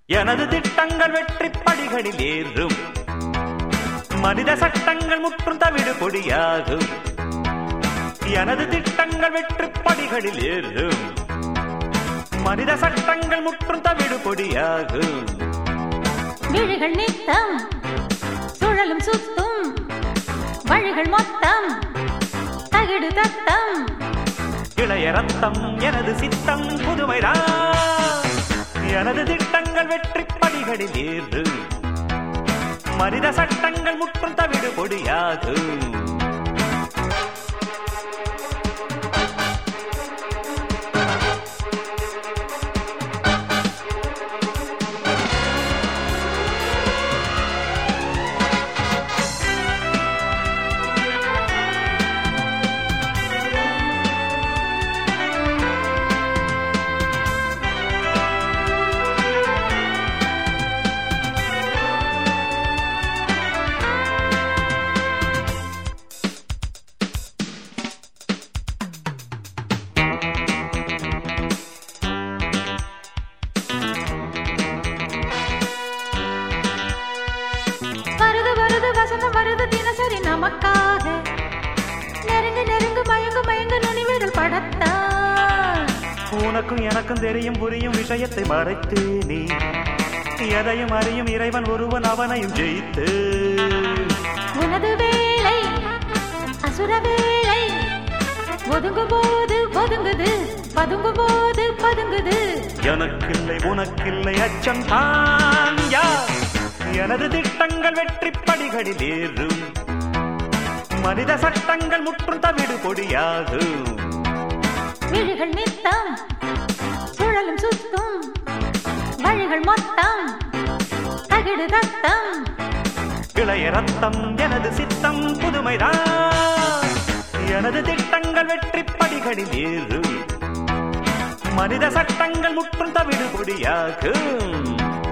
எனது திட்டங்கள் வெற்றி படிகளில் ஏறும், மனித சட்டங்கள் முற்றும் தவிடு பொடியாகும். எனது திட்டங்கள் வெற்றி படிகளில் ஏறும், மனித சட்டங்கள் முற்றும் தவிடு பொடியாகும். விழிகள் நித்தம் சுழலும் சுத்தும், வழிகள் மொத்தம் தகிடு தத்தம். இளைய ரத்தம் எனது சித்தம் புதுமைதான். எனது திட்டங்கள் வெற்றி படிகளில் ஏறும், மனித சட்டங்கள் முற்றும் தவிடு பொடியாகும். வசந்தம் வருது தினசரி நமக்காக. நெருங்கு நெருங்கு மயங்கு மயங்கு நுனிவிரல் படத்தான். உனக்கும் எனக்கும் தெரியும் புரியும் விஷயத்தை மறைத்து நீ எதையும் அறியும் இறைவன் ஒருவன், அவனையும் ஜெயித்து. உனது வேலை அசுர வேலை, ஒதுங்கும் போது ஒதுங்குது, பதுங்கும் போது பதுங்குது. எனக்கில்லை உனக்கில்லை அச்சம் தான் யார். எனது திட்டங்கள் வெற்றி படிகளில் ஏறும், மனித சட்டங்கள் முற்றும் தவிடு பொடியாகும். விழிகள் நித்தம் சுழலும் சுத்தும், வழிகள் மொத்தம் தகிடு தத்தம். இளைய ரத்தம் எனது சித்தம் புதுமைதான். எனது திட்டங்கள் வெற்றி படிகளில் ஏறும், மனித சட்டங்கள் முற்றும் தவிடு பொடியாகும்.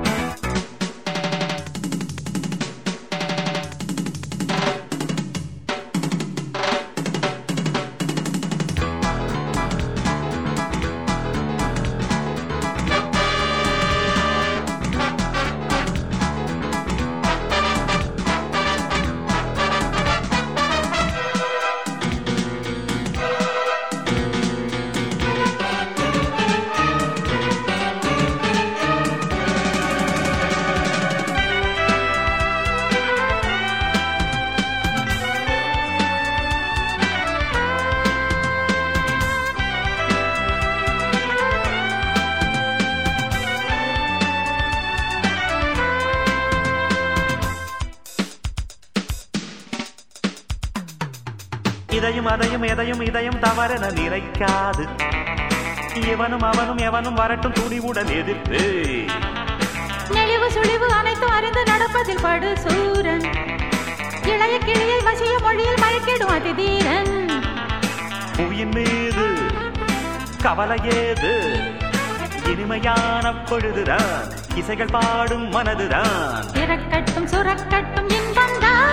இதையும் அதையும் எதையும் இதயம் தவறென நினைக்காது. இவனும் அவனும் எவனும் வரட்டும் துணிவுடன் எதிர்த்து. நெளிவு சுழிவு அனைத்தும் அறிந்து நடப்பதில் படு சூரன். இளைய கிளியை வசிய மொழியில் மயக்கிடும் அதிதீரன். புவியின் மீது கவலை ஏது, இனிமையான பொழுதுதான், இசைகள் பாடும் மனதுதான். இறக்கட்டும் சுரக்கட்டும் இன்பம்தான்.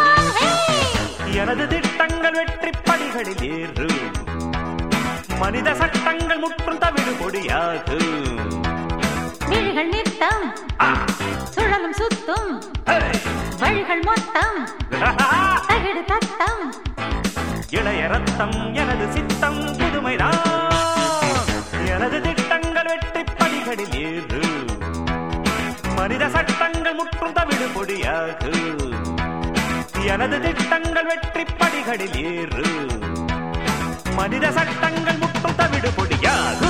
எனது திட்டங்கள் வெற்றி படிகளில் ஏறும், மனித சட்டங்கள் முற்றும் தவிடு பொடியாகும். விழிகள் நித்தம் சுழலும் சுத்தும், வழிகள் மொத்தம் தகிடு தத்தம். இளைய ரத்தம் எனது சித்தம் புதுமைதான். எனது திட்டங்கள் வெற்றி படிகளில் ஏறும், மனித சட்டங்கள் முற்றும் தவிடு பொடியாகும். எனது திட்டங்கள் வெற்றி படிகளில் ஏறும், மனித சட்டங்கள் முற்றும் தவிடு பொடியாகும்.